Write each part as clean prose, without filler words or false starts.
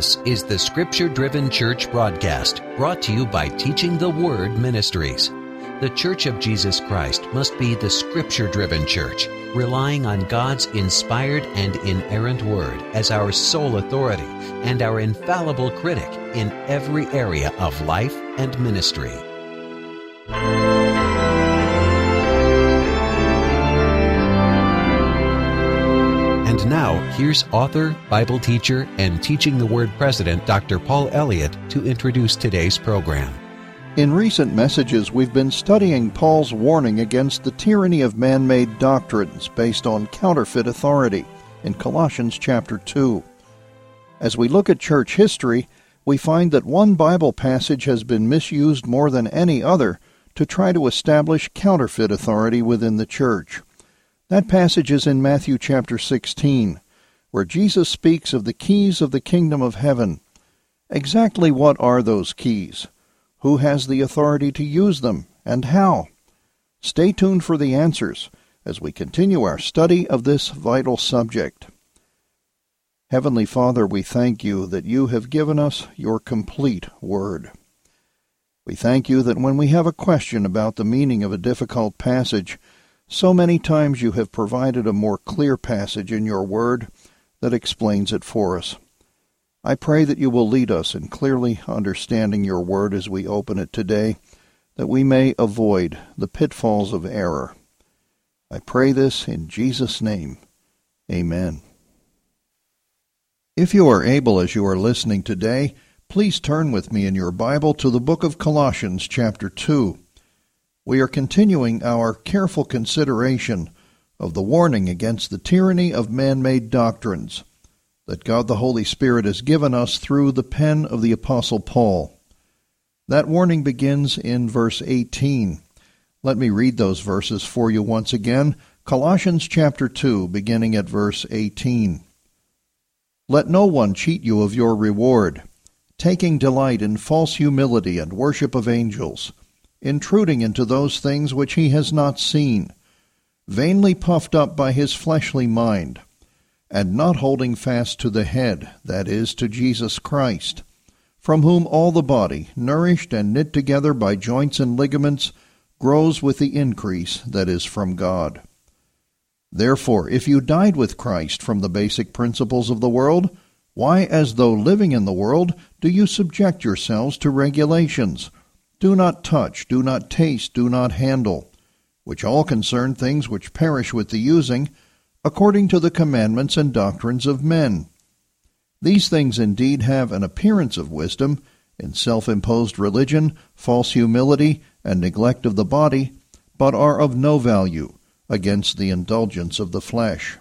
This is the Scripture-Driven Church broadcast, brought to you by Teaching the Word Ministries. The Church of Jesus Christ must be the Scripture-Driven Church, relying on God's inspired and inerrant Word as our sole authority and our infallible critic in every area of life and ministry. And now, here's author, Bible teacher, and Teaching the Word president, Dr. Paul Elliott, to introduce today's program. In recent messages, we've been studying Paul's warning against the tyranny of man-made doctrines based on counterfeit authority in Colossians chapter 2. As we look at church history, we find that one Bible passage has been misused more than any other to try to establish counterfeit authority within the church. That passage is in Matthew chapter 16, where Jesus speaks of the keys of the kingdom of heaven. Exactly what are those keys? Who has the authority to use them, and how? Stay tuned for the answers as we continue our study of this vital subject. Heavenly Father, we thank you that you have given us your complete word. We thank you that when we have a question about the meaning of a difficult passage, so many times you have provided a more clear passage in your word that explains it for us. I pray that you will lead us in clearly understanding your word as we open it today, that we may avoid the pitfalls of error. I pray this in Jesus' name. Amen. If you are able as you are listening today, please turn with me in your Bible to the book of Colossians chapter 2. We are continuing our careful consideration of the warning against the tyranny of man-made doctrines that God the Holy Spirit has given us through the pen of the Apostle Paul. That warning begins in verse 18. Let me read those verses for you once again. Colossians chapter 2, beginning at verse 18. Let no one cheat you of your reward, taking delight in false humility and worship of angels, intruding into those things which he has not seen, vainly puffed up by his fleshly mind, and not holding fast to the head, that is, to Jesus Christ, from whom all the body, nourished and knit together by joints and ligaments, grows with the increase that is from God. Therefore, if you died with Christ from the basic principles of the world, why, as though living in the world, do you subject yourselves to regulations? Do not touch, do not taste, do not handle, which all concern things which perish with the using, according to the commandments and doctrines of men. These things indeed have an appearance of wisdom in self-imposed religion, false humility, and neglect of the body, but are of no value against the indulgence of the flesh.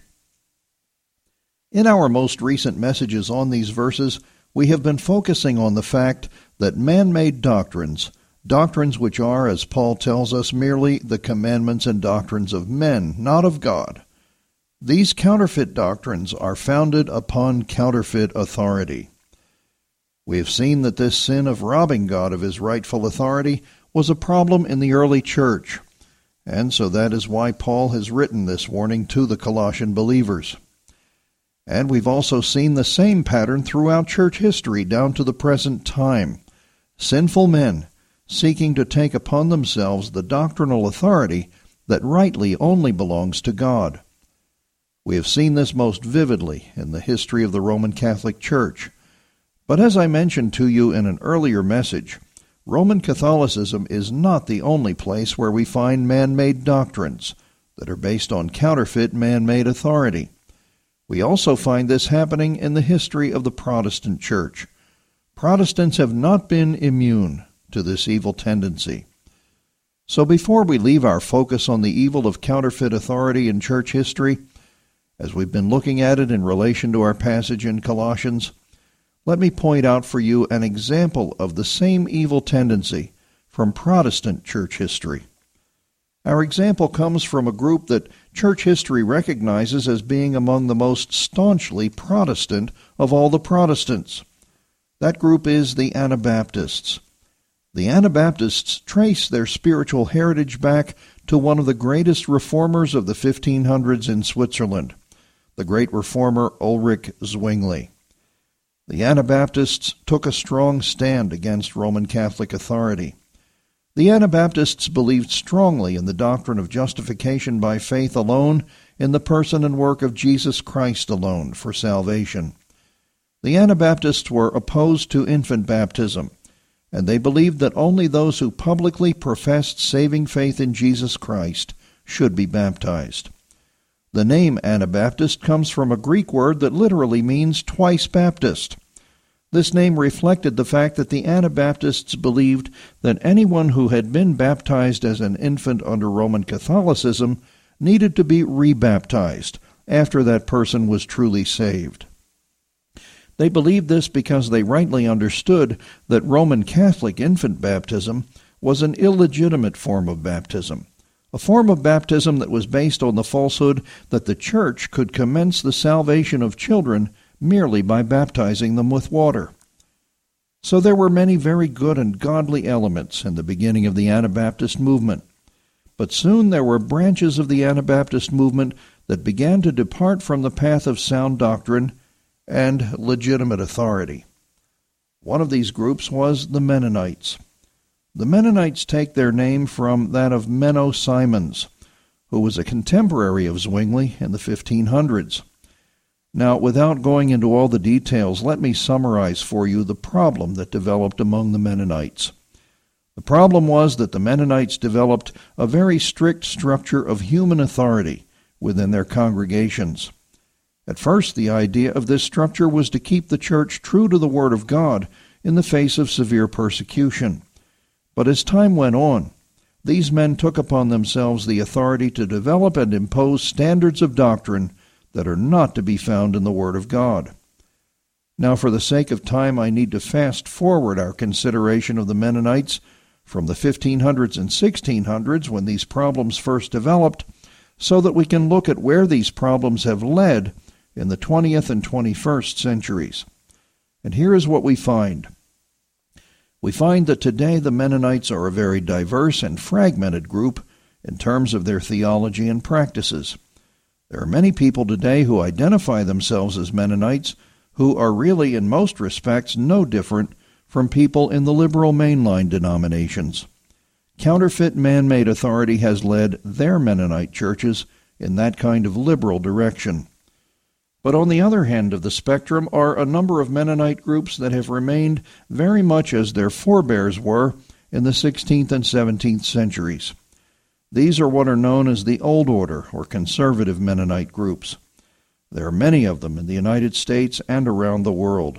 In our most recent messages on these verses, we have been focusing on the fact that man-made doctrines which are, as Paul tells us, merely the commandments and doctrines of men, not of God. These counterfeit doctrines are founded upon counterfeit authority. We have seen that this sin of robbing God of his rightful authority was a problem in the early church, and so that is why Paul has written this warning to the Colossian believers. And we've also seen the same pattern throughout church history down to the present time. Sinful men seeking to take upon themselves the doctrinal authority that rightly only belongs to God. We have seen this most vividly in the history of the Roman Catholic Church. But as I mentioned to you in an earlier message, Roman Catholicism is not the only place where we find man-made doctrines that are based on counterfeit man-made authority. We also find this happening in the history of the Protestant Church. Protestants have not been immune to this evil tendency. So before we leave our focus on the evil of counterfeit authority in church history, as we've been looking at it in relation to our passage in Colossians, let me point out for you an example of the same evil tendency from Protestant church history. Our example comes from a group that church history recognizes as being among the most staunchly Protestant of all the Protestants. That group is the Anabaptists. The Anabaptists trace their spiritual heritage back to one of the greatest reformers of the 1500s in Switzerland, the great reformer Ulrich Zwingli. The Anabaptists took a strong stand against Roman Catholic authority. The Anabaptists believed strongly in the doctrine of justification by faith alone in the person and work of Jesus Christ alone for salvation. The Anabaptists were opposed to infant baptism, and they believed that only those who publicly professed saving faith in Jesus Christ should be baptized. The name Anabaptist comes from a Greek word that literally means twice Baptist. This name reflected the fact that the Anabaptists believed that anyone who had been baptized as an infant under Roman Catholicism needed to be rebaptized after that person was truly saved. They believed this because they rightly understood that Roman Catholic infant baptism was an illegitimate form of baptism, a form of baptism that was based on the falsehood that the Church could commence the salvation of children merely by baptizing them with water. So there were many very good and godly elements in the beginning of the Anabaptist movement. But soon there were branches of the Anabaptist movement that began to depart from the path of sound doctrine and legitimate authority. One of these groups was the Mennonites. The Mennonites take their name from that of Menno Simons, who was a contemporary of Zwingli in the 1500s. Now, without going into all the details, let me summarize for you the problem that developed among the Mennonites. The problem was that the Mennonites developed a very strict structure of human authority within their congregations. At first, the idea of this structure was to keep the church true to the Word of God in the face of severe persecution. But as time went on, these men took upon themselves the authority to develop and impose standards of doctrine that are not to be found in the Word of God. Now, for the sake of time, I need to fast forward our consideration of the Mennonites from the 1500s and 1600s, when these problems first developed, so that we can look at where these problems have led in the 20th and 21st centuries. And here is what we find. We find that today the Mennonites are a very diverse and fragmented group in terms of their theology and practices. There are many people today who identify themselves as Mennonites who are really, in most respects, no different from people in the liberal mainline denominations. Counterfeit man-made authority has led their Mennonite churches in that kind of liberal direction. But on the other hand of the spectrum are a number of Mennonite groups that have remained very much as their forebears were in the 16th and 17th centuries. These are what are known as the Old Order or conservative Mennonite groups. There are many of them in the United States and around the world.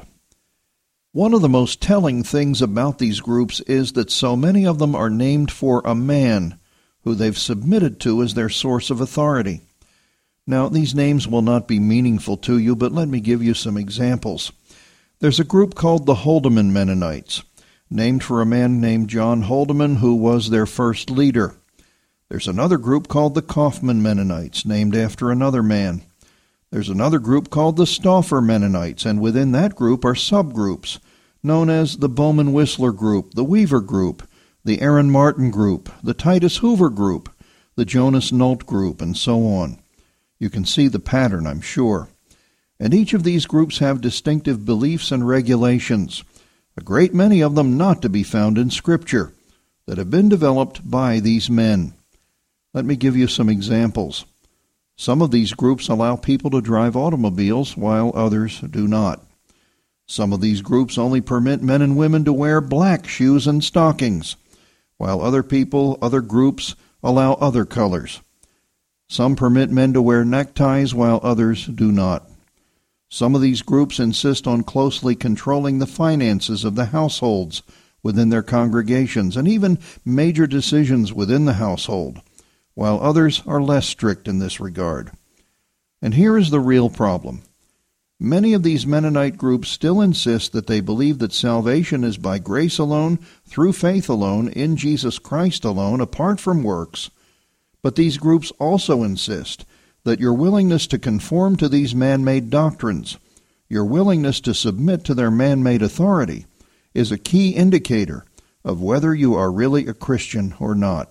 One of the most telling things about these groups is that so many of them are named for a man who they've submitted to as their source of authority. Now, these names will not be meaningful to you, but let me give you some examples. There's a group called the Holdeman Mennonites, named for a man named John Holdeman, who was their first leader. There's another group called the Kaufman Mennonites, named after another man. There's another group called the Stauffer Mennonites, and within that group are subgroups, known as the Bowman Whistler Group, the Weaver Group, the Aaron Martin Group, the Titus Hoover Group, the Jonas Nolt Group, and so on. You can see the pattern, I'm sure. And each of these groups have distinctive beliefs and regulations, a great many of them not to be found in Scripture, that have been developed by these men. Let me give you some examples. Some of these groups allow people to drive automobiles while others do not. Some of these groups only permit men and women to wear black shoes and stockings, while other groups allow other colors. Some permit men to wear neckties while others do not. Some of these groups insist on closely controlling the finances of the households within their congregations and even major decisions within the household, while others are less strict in this regard. And here is the real problem. Many of these Mennonite groups still insist that they believe that salvation is by grace alone, through faith alone, in Jesus Christ alone, apart from works. But these groups also insist that your willingness to conform to these man-made doctrines, your willingness to submit to their man-made authority, is a key indicator of whether you are really a Christian or not.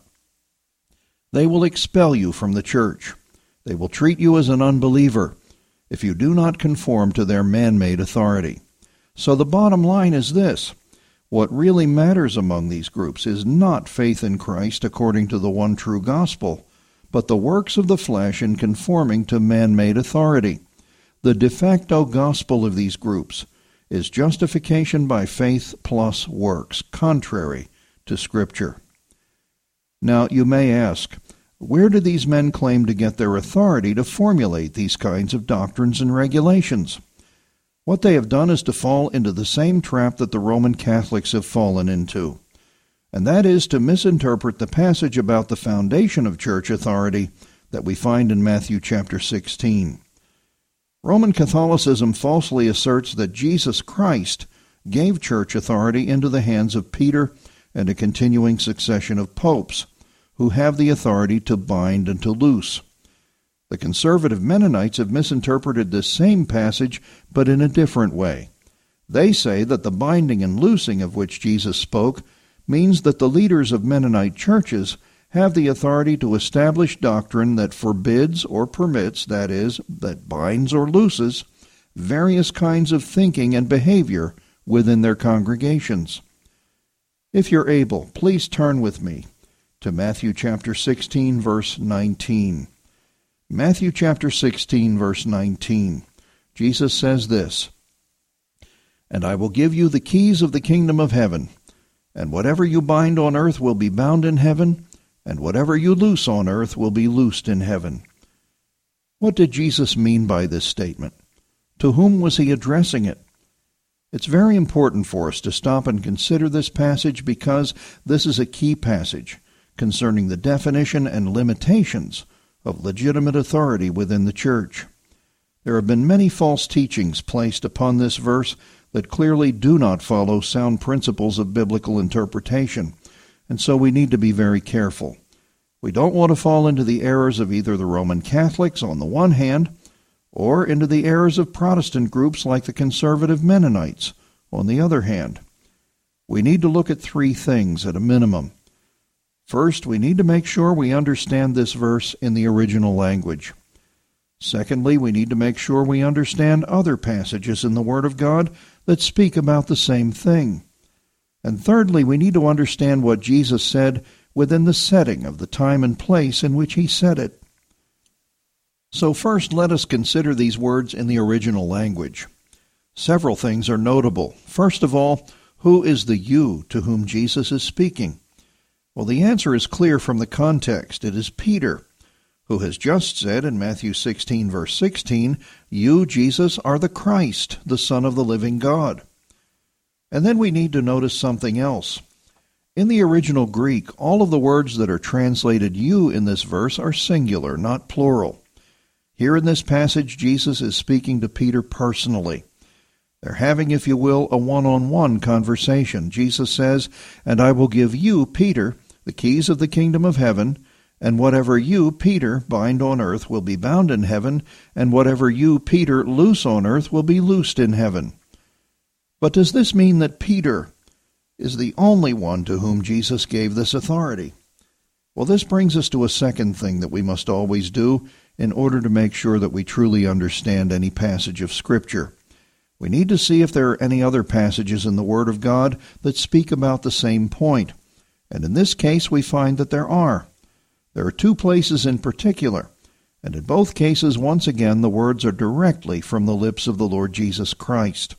They will expel you from the church. They will treat you as an unbeliever if you do not conform to their man-made authority. So the bottom line is this. What really matters among these groups is not faith in Christ according to the one true gospel, but the works of the flesh in conforming to man-made authority. The de facto gospel of these groups is justification by faith plus works, contrary to Scripture. Now, you may ask, where do these men claim to get their authority to formulate these kinds of doctrines and regulations? What they have done is to fall into the same trap that the Roman Catholics have fallen into, and that is to misinterpret the passage about the foundation of church authority that we find in Matthew chapter 16. Roman Catholicism falsely asserts that Jesus Christ gave church authority into the hands of Peter and a continuing succession of popes, who have the authority to bind and to loose. The conservative Mennonites have misinterpreted this same passage, but in a different way. They say that the binding and loosing of which Jesus spoke means that the leaders of Mennonite churches have the authority to establish doctrine that forbids or permits, that is, that binds or looses, various kinds of thinking and behavior within their congregations. If you're able, please turn with me to Matthew chapter 16, verse 19. Matthew chapter 16, verse 19. Jesus says this, "And I will give you the keys of the kingdom of heaven, and whatever you bind on earth will be bound in heaven, and whatever you loose on earth will be loosed in heaven." What did Jesus mean by this statement? To whom was he addressing it? It's very important for us to stop and consider this passage because this is a key passage concerning the definition and limitations of legitimate authority within the church. There have been many false teachings placed upon this verse that clearly do not follow sound principles of biblical interpretation, and so we need to be very careful. We don't want to fall into the errors of either the Roman Catholics on the one hand, or into the errors of Protestant groups like the conservative Mennonites on the other hand. We need to look at three things at a minimum. First, we need to make sure we understand this verse in the original language. Secondly, we need to make sure we understand other passages in the Word of God that speak about the same thing. And thirdly, we need to understand what Jesus said within the setting of the time and place in which he said it. So first, let us consider these words in the original language. Several things are notable. First of all, who is the you to whom Jesus is speaking? Well, the answer is clear from the context. It is Peter, who has just said in Matthew 16, verse 16, "You, Jesus, are the Christ, the Son of the living God." And then we need to notice something else. In the original Greek, all of the words that are translated you in this verse are singular, not plural. Here in this passage, Jesus is speaking to Peter personally. They're having, if you will, a one-on-one conversation. Jesus says, "And I will give you, Peter, the keys of the kingdom of heaven, and whatever you, Peter, bind on earth will be bound in heaven, and whatever you, Peter, loose on earth will be loosed in heaven." But does this mean that Peter is the only one to whom Jesus gave this authority? Well, this brings us to a second thing that we must always do in order to make sure that we truly understand any passage of Scripture. We need to see if there are any other passages in the Word of God that speak about the same point. And in this case, we find that there are. There are two places in particular, and in both cases, once again, the words are directly from the lips of the Lord Jesus Christ.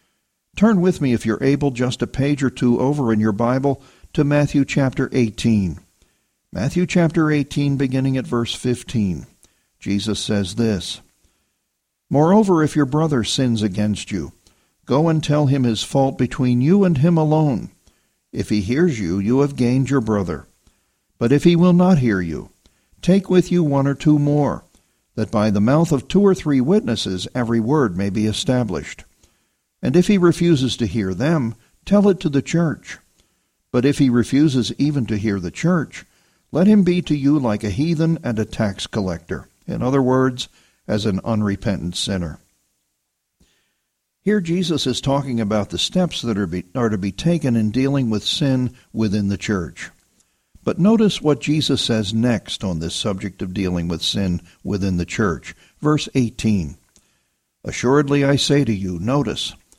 Turn with me, if you're able, just a page or two over in your Bible to Matthew chapter 18. Matthew chapter 18, beginning at verse 15. Jesus says this, "Moreover, if your brother sins against you, go and tell him his fault between you and him alone. If he hears you, you have gained your brother. But if he will not hear you, take with you one or two more, that by the mouth of 2 or 3 witnesses every word may be established. And if he refuses to hear them, tell it to the church. But if he refuses even to hear the church, let him be to you like a heathen and a tax collector." In other words, as an unrepentant sinner. Here Jesus is talking about the steps that are to be taken in dealing with sin within the church. But notice what Jesus says next on this subject of dealing with sin within the church. Verse 18, "Assuredly I say to you," notice,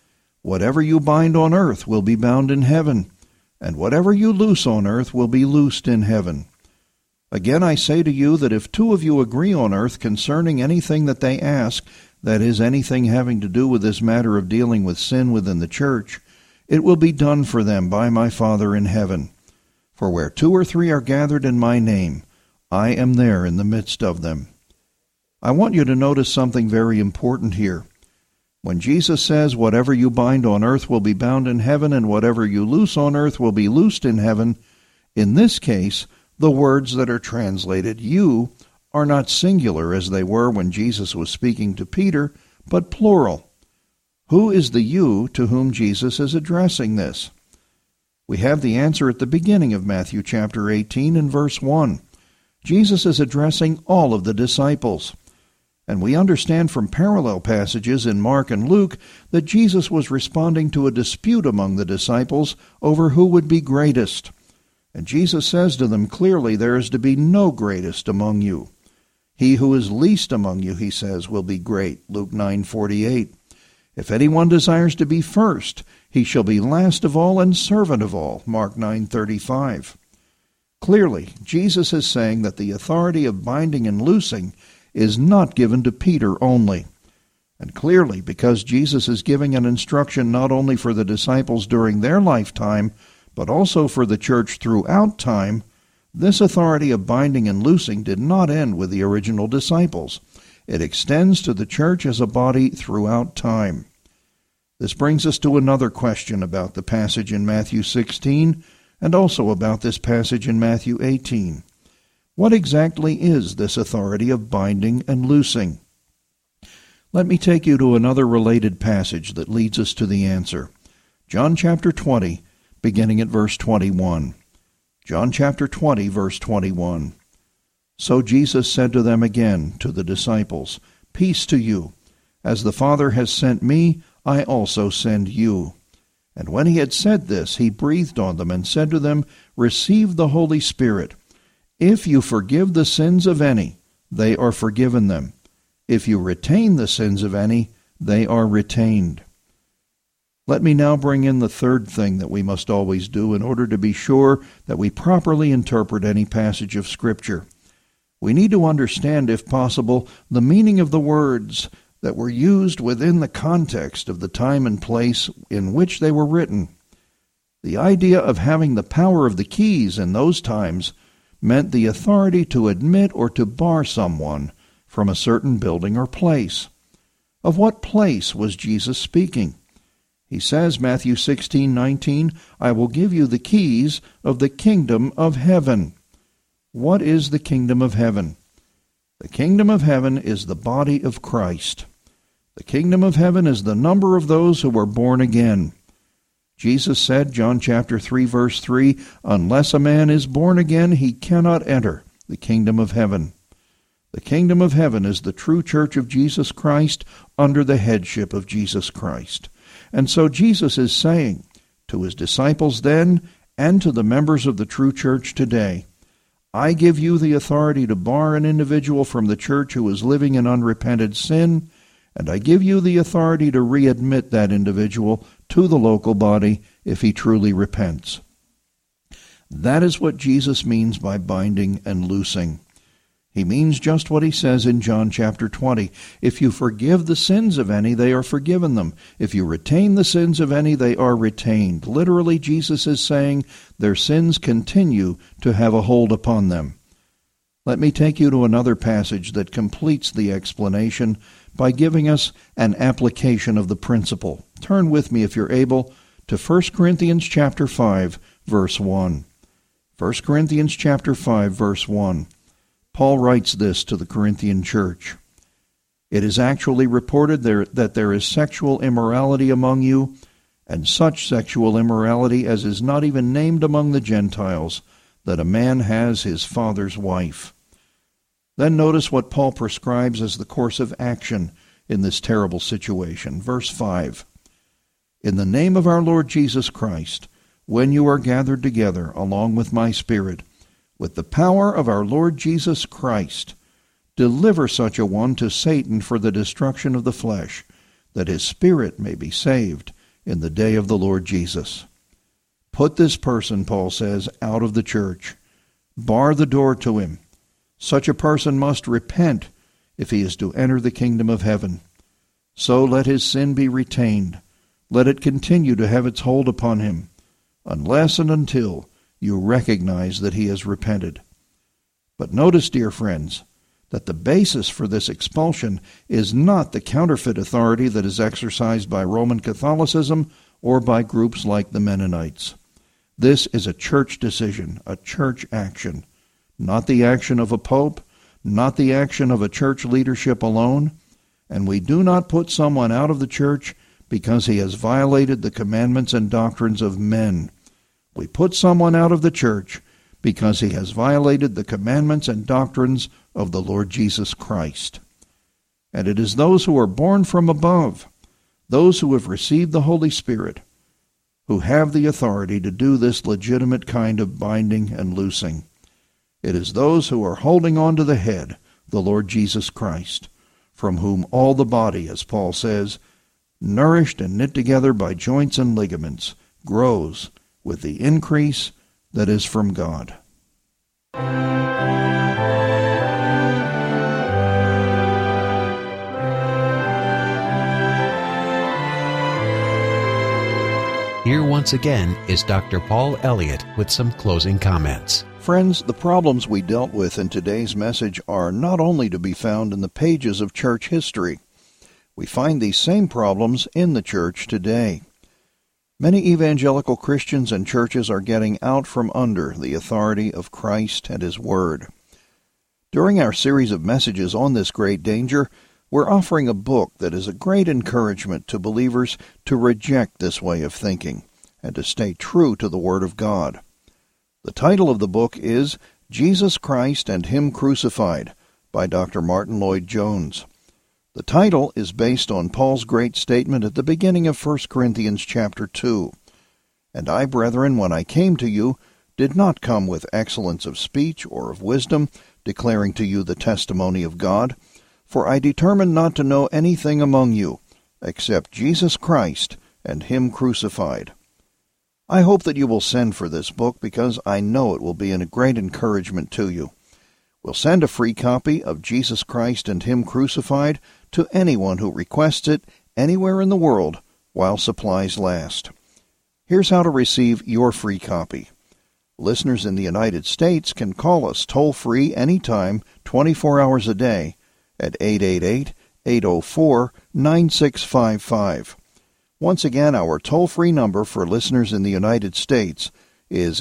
Whatever you bind on earth will be bound in heaven, and whatever you loose on earth will be loosed in heaven. Again I say to you that if two of you agree on earth concerning anything that they ask, that is, anything having to do with this matter of dealing with sin within the church, it will be done for them by my Father in heaven. For where 2 or 3 are gathered in my name, I am there in the midst of them. I want you to notice something very important here. When Jesus says, whatever you bind on earth will be bound in heaven, and whatever you loose on earth will be loosed in heaven, in this case, the words that are translated you are not singular as they were when Jesus was speaking to Peter, but plural. Who is the you to whom Jesus is addressing this? We have the answer at the beginning of Matthew chapter 18 and verse 1. Jesus is addressing all of the disciples. And we understand from parallel passages in Mark and Luke that Jesus was responding to a dispute among the disciples over who would be greatest. And Jesus says to them clearly, there is to be no greatest among you. He who is least among you, he says, will be great. Luke 9:48. If anyone desires to be first, he shall be last of all and servant of all. Mark 9:35. Clearly, Jesus is saying that the authority of binding and loosing is not given to Peter only. And clearly, because Jesus is giving an instruction not only for the disciples during their lifetime, but also for the church throughout time, this authority of binding and loosing did not end with the original disciples. It extends to the church as a body throughout time. This brings us to another question about the passage in Matthew 16 and also about this passage in Matthew 18. What exactly is this authority of binding and loosing? Let me take you to another related passage that leads us to the answer. John chapter 20, beginning at verse 21. John chapter 20, verse 21. So Jesus said to them again, to the disciples, Peace to you. As the Father has sent me, I also send you. And when he had said this, he breathed on them and said to them, Receive the Holy Spirit. If you forgive the sins of any, they are forgiven them. If you retain the sins of any, they are retained. Let me now bring in the third thing that we must always do in order to be sure that we properly interpret any passage of Scripture. We need to understand, if possible, the meaning of the words that were used within the context of the time and place in which they were written. The idea of having the power of the keys in those times meant the authority to admit or to bar someone from a certain building or place. Of what place was Jesus speaking? He says, Matthew 16:19, I will give you the keys of the kingdom of heaven. What is the kingdom of heaven? The kingdom of heaven is the body of Christ. The kingdom of heaven is the number of those who were born again. Jesus said, John chapter 3, verse 3, Unless a man is born again, he cannot enter the kingdom of heaven. The kingdom of heaven is the true church of Jesus Christ under the headship of Jesus Christ. And so Jesus is saying to his disciples then and to the members of the true church today, I give you the authority to bar an individual from the church who is living in unrepented sin, and I give you the authority to readmit that individual to the local body if he truly repents. That is what Jesus means by binding and loosing. He means just what he says in John chapter 20. If you forgive the sins of any, they are forgiven them. If you retain the sins of any, they are retained. Literally, Jesus is saying their sins continue to have a hold upon them. Let me take you to another passage that completes the explanation by giving us an application of the principle. Turn with me, if you're able, to 1 Corinthians chapter 5, verse 1. 1 Corinthians chapter 5, verse 1. Paul writes this to the Corinthian church. It is actually reported that there is sexual immorality among you, and such sexual immorality as is not even named among the Gentiles, that a man has his father's wife. Then notice what Paul prescribes as the course of action in this terrible situation. Verse 5. In the name of our Lord Jesus Christ, when you are gathered together along with my Spirit, with the power of our Lord Jesus Christ, deliver such a one to Satan for the destruction of the flesh, that his spirit may be saved in the day of the Lord Jesus. Put this person, Paul says, out of the church. Bar the door to him. Such a person must repent if he is to enter the kingdom of heaven. So let his sin be retained. Let it continue to have its hold upon him, unless and until you recognize that he has repented. But notice, dear friends, that the basis for this expulsion is not the counterfeit authority that is exercised by Roman Catholicism or by groups like the Mennonites. This is a church decision, a church action, not the action of a pope, not the action of a church leadership alone, and we do not put someone out of the church because he has violated the commandments and doctrines of men. We put someone out of the church because he has violated the commandments and doctrines of the Lord Jesus Christ. And it is those who are born from above, those who have received the Holy Spirit, who have the authority to do this legitimate kind of binding and loosing. It is those who are holding on to the head, the Lord Jesus Christ, from whom all the body, as Paul says, nourished and knit together by joints and ligaments, grows with the increase that is from God. Here once again is Dr. Paul Elliott with some closing comments. Friends, the problems we dealt with in today's message are not only to be found in the pages of church history. We find these same problems in the church today. Many evangelical Christians and churches are getting out from under the authority of Christ and His Word. During our series of messages on this great danger, we're offering a book that is a great encouragement to believers to reject this way of thinking and to stay true to the Word of God. The title of the book is Jesus Christ and Him Crucified by Dr. Martin Lloyd-Jones. The title is based on Paul's great statement at the beginning of 1 Corinthians chapter 2. And I, brethren, when I came to you, did not come with excellence of speech or of wisdom, declaring to you the testimony of God, for I determined not to know anything among you, except Jesus Christ and Him crucified. I hope that you will send for this book because I know it will be a great encouragement to you. We'll send a free copy of Jesus Christ and Him Crucified to anyone who requests it anywhere in the world while supplies last. Here's how to receive your free copy. Listeners in the United States can call us toll-free anytime, 24 hours a day, at 888-804-9655. Once again, our toll-free number for listeners in the United States is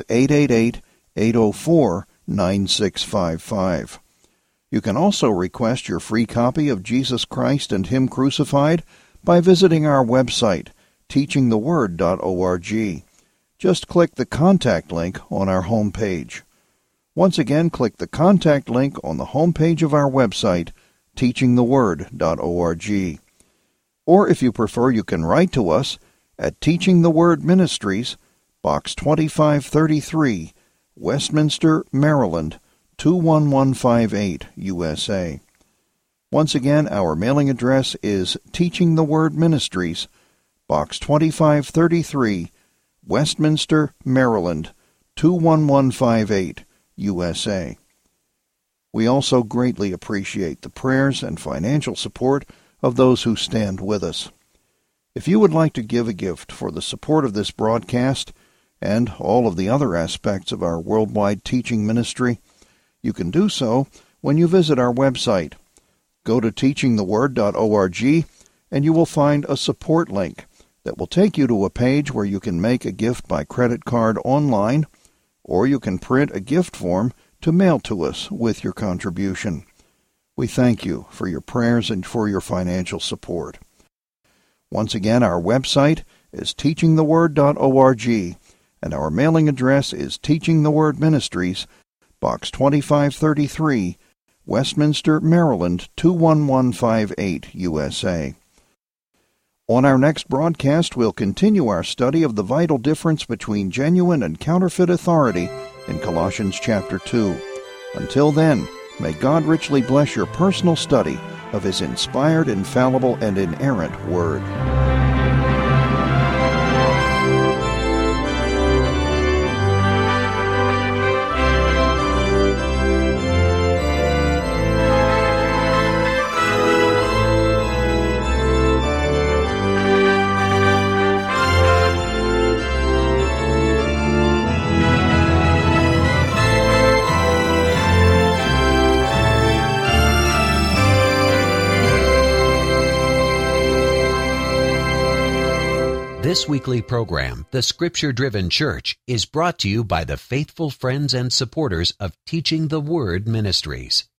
888-804-9655. You can also request your free copy of Jesus Christ and Him Crucified by visiting our website, teachingtheword.org. Just click the contact link on our home page. Once again, click the contact link on the home page of our website, teachingtheword.org. Or if you prefer, you can write to us at Teaching the Word Ministries, Box 2533, Westminster, Maryland, 21158, USA. Once again, our mailing address is Teaching the Word Ministries, Box 2533, Westminster, Maryland, 21158, USA. We also greatly appreciate the prayers and financial support of those who stand with us. If you would like to give a gift for the support of this broadcast and all of the other aspects of our worldwide teaching ministry, you can do so when you visit our website. Go to teachingtheword.org and you will find a support link that will take you to a page where you can make a gift by credit card online, or you can print a gift form to mail to us with your contribution. We thank you for your prayers and for your financial support. Once again, our website is teachingtheword.org, and our mailing address is Teaching the Word Ministries, Box 2533, Westminster, Maryland, 21158, USA. On our next broadcast, we'll continue our study of the vital difference between genuine and counterfeit authority in Colossians chapter 2. Until then, may God richly bless your personal study of His inspired, infallible, and inerrant Word. This weekly program, The Scripture Driven Church, is brought to you by the faithful friends and supporters of Teaching the Word Ministries.